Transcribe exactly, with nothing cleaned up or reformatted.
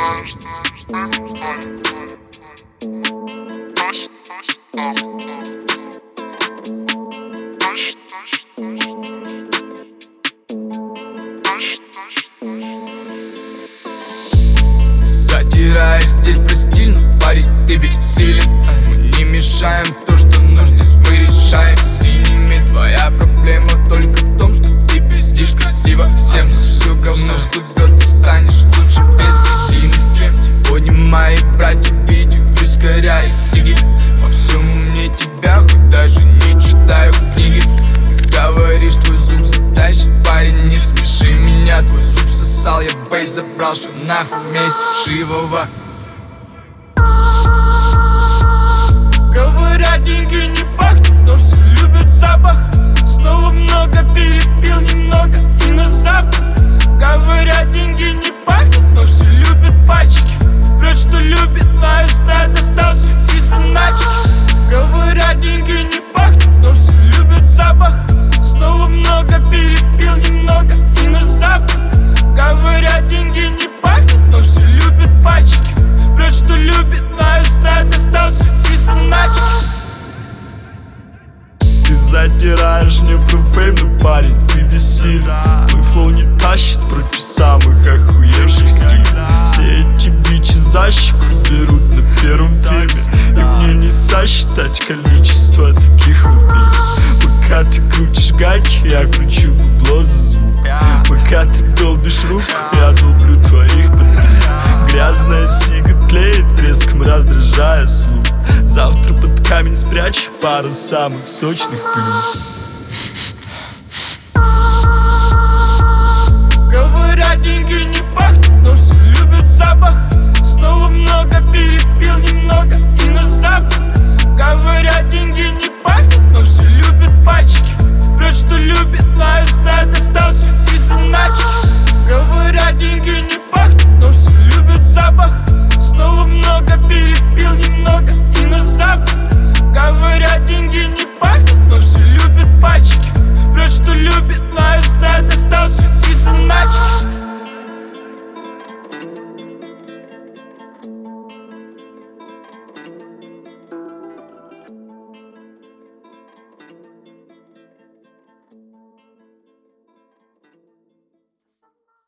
Затираешь здесь простильно, парень, ты бессилен. Мы не мешаем то, что нужно, здесь мы решаем синими. Твоя проблема только в том, что ты пиздишь красиво всем. Все говно всплывет, ты станешь лучше без косины. Сегодня мои братья видео, вискаря и сиги. Во всем умнее тебя, хоть даже не читаю книги. Ты говоришь, твой зуб затащит, парень, не смеши меня. Твой зуб сосал, я бейс забрал, что нахуй вместе вшивого. Говорят, деньги не пахнут, но все любят запах. Снова много перепил, немного и на завтрак. Говорят, деньги не пахнут, но все любят пачки. Врет, что любит, но знает, остался и заначки. Говорят, деньги не пахнут, но все любят запах. Снова много перепил, немного и на завтрак. Говорят, деньги не пахнут, но все любят пачки. Врет, что любит, но знает, остался и заначки. Ты затираешь мне про фейм, но парень, ты бессилен. Твой флоу не тащит против самых охуевших стилей. Все эти бичи за щеку берут на первом фильме, и мне не сосчитать количество таких убийц. Пока ты крутишь гайки, я кручу бабло за звук. Пока ты долбишь руку, я долблю твоих подпилок. Грязная сига тлеет, треском раздражая слух. Завтра под камень спрячу пару самых сочных плюс.